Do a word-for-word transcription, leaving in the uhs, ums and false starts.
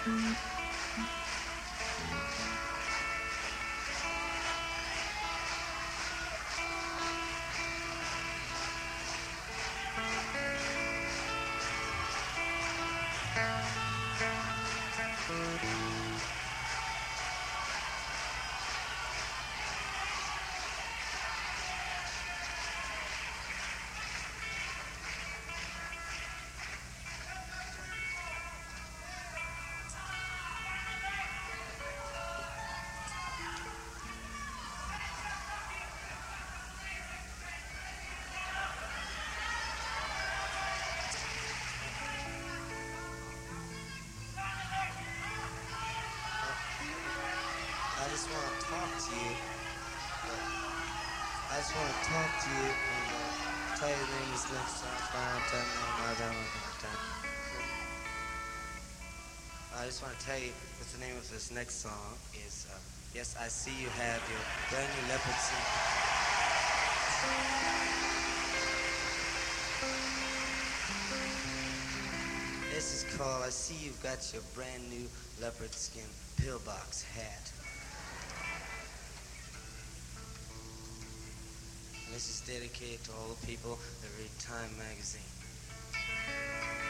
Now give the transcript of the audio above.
I just want to talk to you. I just want to talk to you and uh, tell you the name is next time. Fine, tell me my time, my time. I just want to tell you what the name of this next song is. Uh, yes, I see you have your brand new leopard suit. This is called I see you've got your brand new leopard skin pillbox hat. And this is dedicated to all the people that read Time magazine.